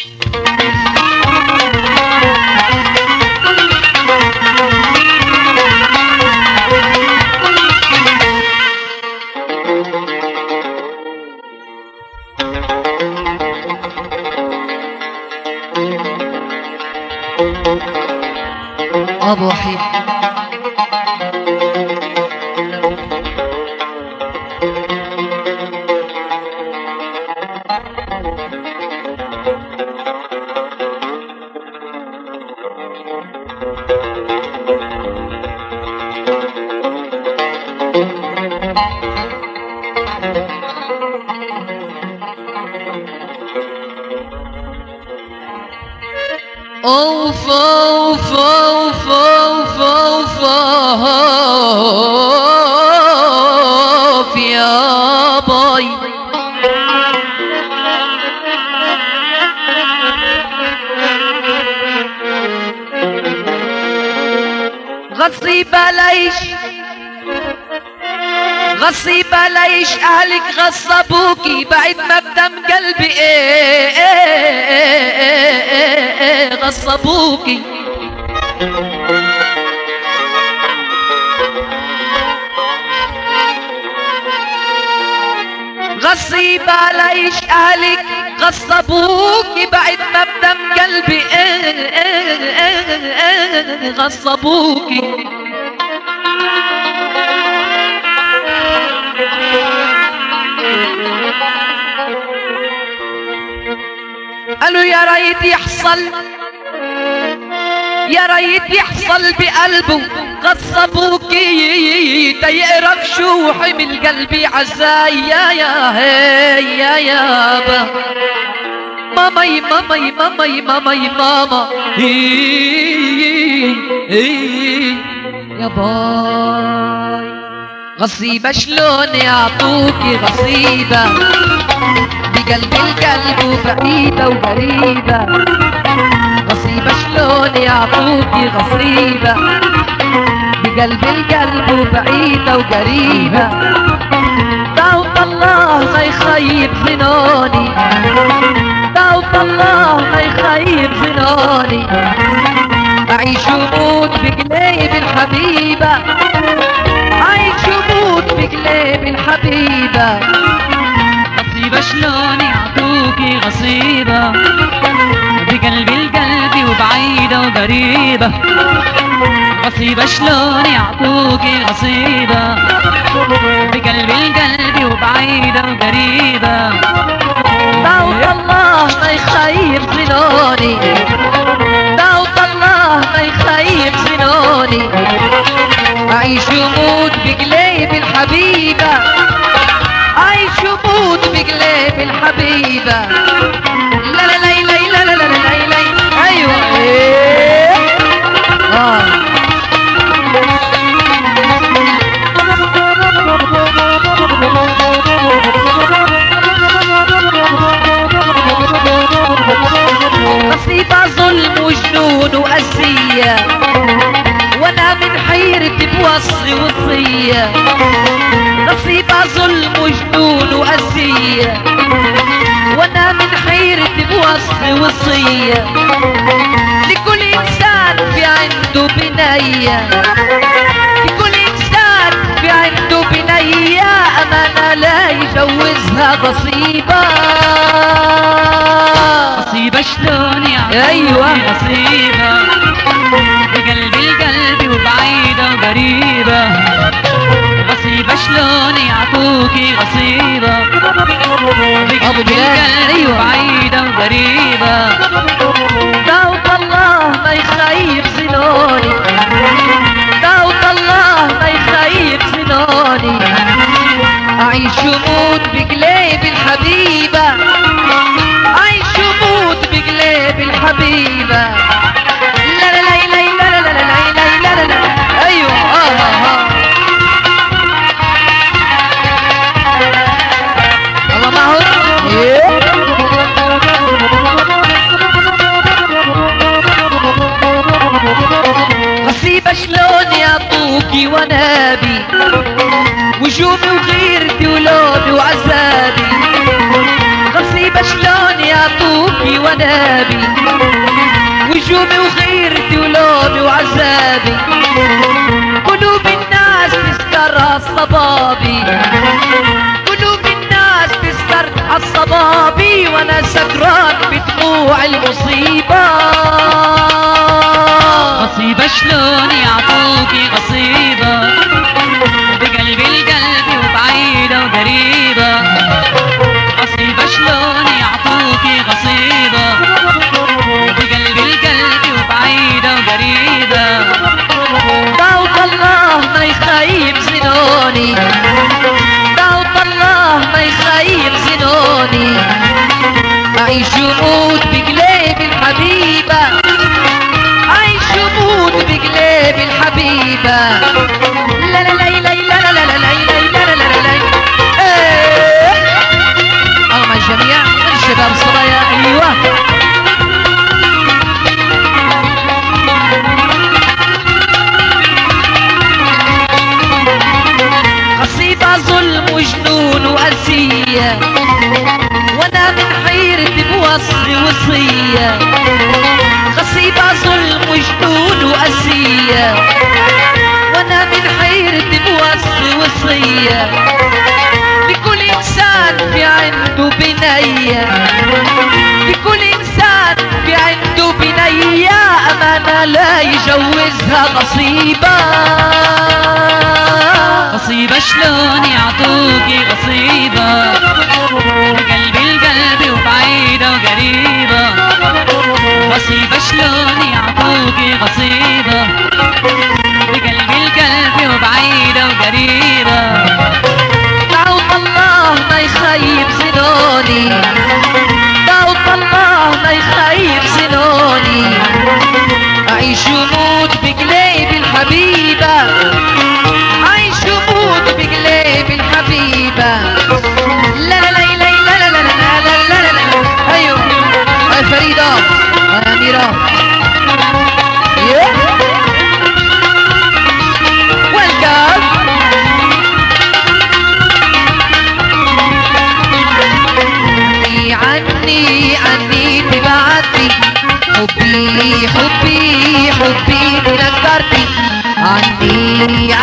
ابو وحيد اوف اوف اوف اوف اوف اوف يا باي غصيبة ليش غصيبة ليش اهلك غصبوكي بعد ما بدم قلبي غصبوكي غصيبة ليش اهلك غصبوكي بعد ما بدم قلبي غصبوكي قالوا يا ريت يحصل يا ريت يحصل بقلبه غصبوكي تيقرب شو حمل قلبي عزاي يا هي يا يابا مامي مامي مامي مامي ماما يا باي غصيبة شلون يعطوكي غصيبة بقلب القلب وبعيدة وغريبة غصيبة شلون يعطوكي غصيبة بقلب القلب وبعيدة وقريبة دعوة الله ما يخيب ظنوني دعوة الله ما يخيب ظنوني أعيش وموت بقليب الحبيبة أعيش وموت بقليب الحبيبة غصيبة شلون يعطوكي غصيبة بقلب القلب وبعيدة وقريبة غصيبة شلون يعطوكي غصيبة بقلب القلب وبعيدة وقريبة دعوة الله ما يخيب ظنوني دعوة الله ما يخيب ظنوني أعيش وموت بقليب الحبيبة عايش وموت بقلب الحبيبة لا لا لا لا لا لا لا لا لا ايوه غصيبة ظلم وجنون وأذية وانا من حيرتي بوصي وصية غصيبة ظلم وجنون وأذية وانا من حيرتي بوصي وصية لكل انسان في عنده بنية لكل انسان في عنده بنية امانة لا يجوزها غصيبة غصيبة شلون يعطيني ايوه غصيبة بقلب القلب وبعيدة وقريبة غصيبة شلون يعطوكي غصيبة بقلب القلب وبعيدة وقريبة دعوة الله ما يخيب ظنوني دعوة الله ما يخيب ظنوني أعيش وموت بقلب الحبيبة أعيش وموت بقلب الحبيبة لا لا لا لا لا لا لا لا لا لا أيوه الله معه غصيبة شلون يعطوكي ونابي وجومي وغيرتي ولومي وعذابي غصيبة شلون يعطوكي ونابي وحسابي وجومي وغيرتي ولومي وعذابي قلوب الناس تستر عالصبابي قلوب الناس تستر عالصبابي وانا سكران بدموع المصيبة قصيبة شلون يعطوكي قصيبة بقلبي القلب وبعيدة وقريبة قصيبة شلون يعطوكي قصيبة بقلبي القلب وبعيدة وقريبة دعوة الله ما يخيب زنوني دعوة الله ما يخيب زنوني أعيش وموت بقليب الحبيبة أعيش وموت بقليب الحبيبة لا لا لا لا لا لا لا لا لا لا لا لا مع الجميع الشباب الصبايا أيوة قصيدة ظلم وجنون وأذية وانا من حيرتي بوصي وصية قصيدة ظلم وجنون وأذية وانا من حيرتي بوصي وصية لكل انسان في عنده بنية لكل انسان في عنده بنية امانة لا يجوزها قصيبة قصيبة شلون يعطوكي قصيبة بقلبي القلب وبعيدة وقريبة قصيبة شلون يعطوكي قصيبة بقلبي القلب وبعيدة وقريبة دعوة الله ما يخيب زنوني دعوة الله ما يخيب زنوني أعيش وموت بقليب الحبيبة أعيش وموت بقليب الحبيبة لا لا لا لا لا لا لا لا لا لا لا أيوه هاي فريدة هاي أميرة ويلكم عني تبعتي حبي حبي حبي تنكرتي عني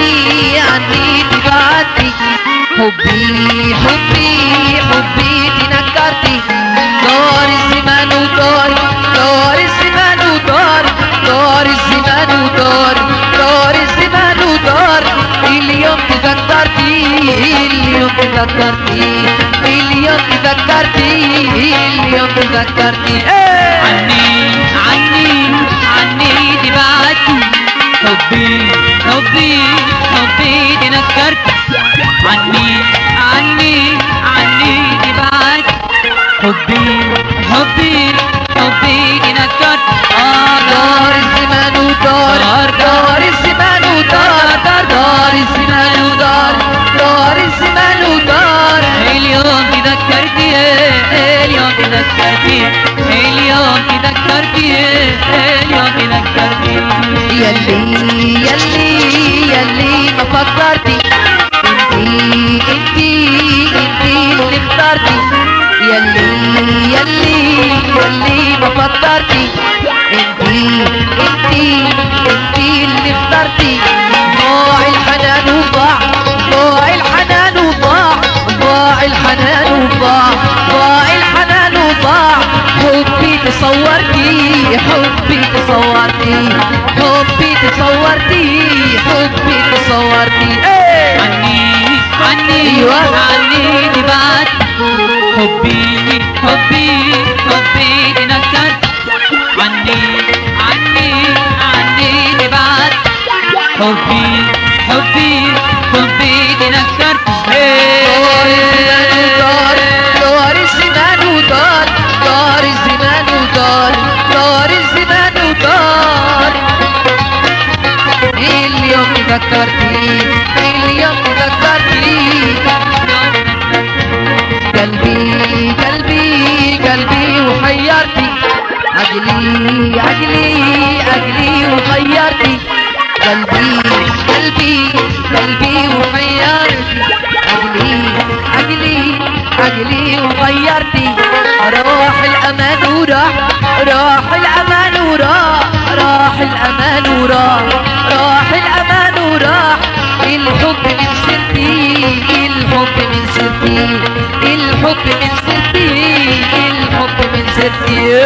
تبعتي حبي حبي حبي تنكرتي دار الزمان ودار الزمان ودار دار الزمان ودار دار الزمان ودار اليوم تذكرتي اليوم تذكرتي اليوم تذكرتي اليوم تذكرتي عني تبعتي حبي حبي حبي تنكرتي عني تبعتي حبي حبي حبي تنكرتي دار الزمان ودار دار الزمان ودار دار الزمان ودار دار الزمان ودار اليوم تذكرتي اليوم تذكرتي اليوم تذكرتي اليوم تذكرتي يلي ما فكرتي انتي اللي اخترتي يلي ما فكرتي انتي اللي اخترتي ضاع الحنان وضاع ضاع الحنان وضاع ضاع الحنان وضاع ضاع الحنان وضاع حبي تصورتي حبي تصورتي حبي تصورتي حبي تصورتي عني تبعت حبي حبي حبي تنكرت عني تبعت حبي حبي حبي تنكرت دار الزمان ودار دار الزمان ودار دار الزمان ودار اليوم تذكرتي اليوم تذكرتي قلبي وحيرتي عقلي وغيرتي قلبي وحيرتي عقلي وغيرتي روح الأمان راح الأمان راح الأمان راح الأمان الحب من سرتي الحب من سرتي الحب من سرتي الحب من سرتي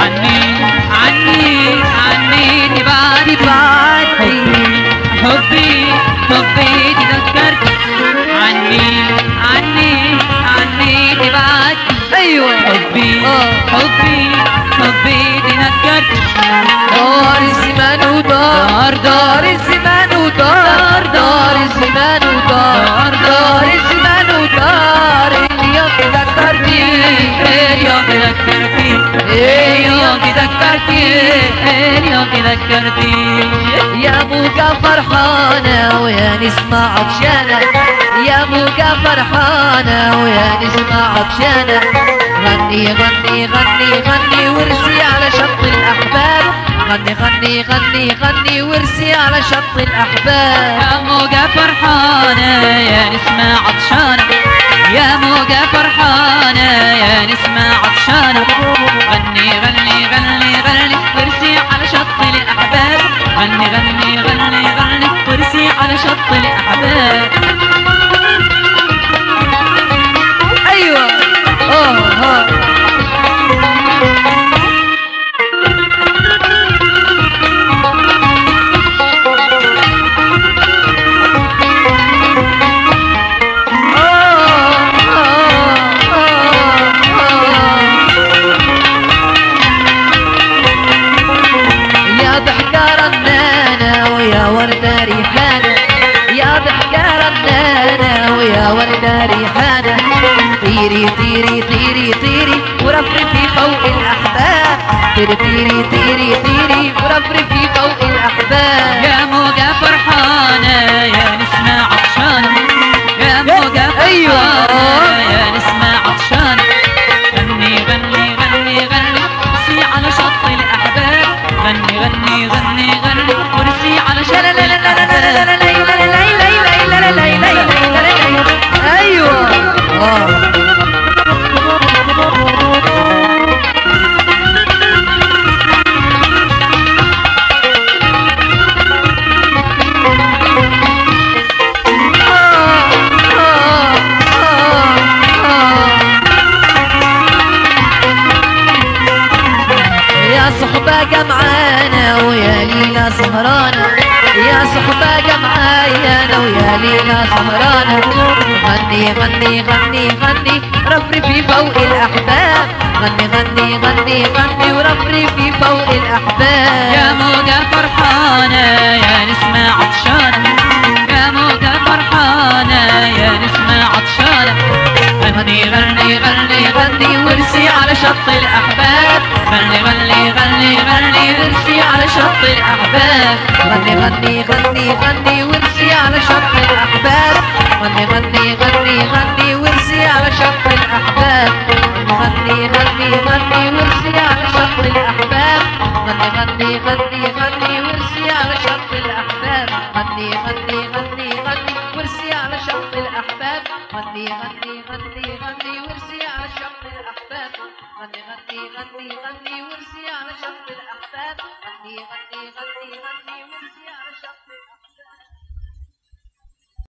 عني تبعدي حبي تذكرت عني تبعد ايوه حبي تذكرت دار الزمان دار الزمان دار الزمان دار الزمان اليوم تذكرتي اليوم تذكرتي يا موجة فرحانة ويا نسمة عطشانة يا موجة فرحانة ويا نسمة عطشانة غني غني غني غني وارسي على شط الأحباب غني غني غني غني وارسي على شط الأحباب يا موجة فرحانة يا نسمة عطشانة يا موجة فرحانة يا نسمة عطشانة غني غني غني غني وارسي على شط الأحباب غني غني غني غني وارسي على شط الأحباب أيوة يا ضحكة رنانة ويا وردة ريحانة يا ضحكة رنانة ويا وردة ريحانة طيري طيري طيري طيري ورفرفي فوق الأحباب طيري طيري طيري ورفرفي فوق الأحباب يا موجة فرحانة يا نسمة عطشانة يا موجة فرحانة يا نسمة عطشانة غني غني غني غني ورسي على شط الأحباب غني غني غني غني ورسي على شط الأحباب أيوة يا صحبة جمعانة ويا ليلة سهرانة يا صحبة جمعانة ويا ليلة سهرانة غني غني غني غني رفرفي فوق الأحباب غني غني غني غني ورفرفي فوق الأحباب يا موجة فرحانة يا نسمة عطشانة يا موجة فرحانة يا نسمة عطشانة غني غني غني غني وارسي على شط الأحباب غني غني غني غني وارسي على شط الأحباب غني غني غني غني وارسي على شط الأحباب غني غني غني غني وارسي على شط الأحباب غني غني غني وارسي على شط الأحباب غني غني غني غني وارسي على شط الأحباب غني غني غني غني وارسي على شط الأحباب غني غني غني غني وارسي على شط الأحباب غني غني غني غني وارسي على شط الأحباب غني غني غني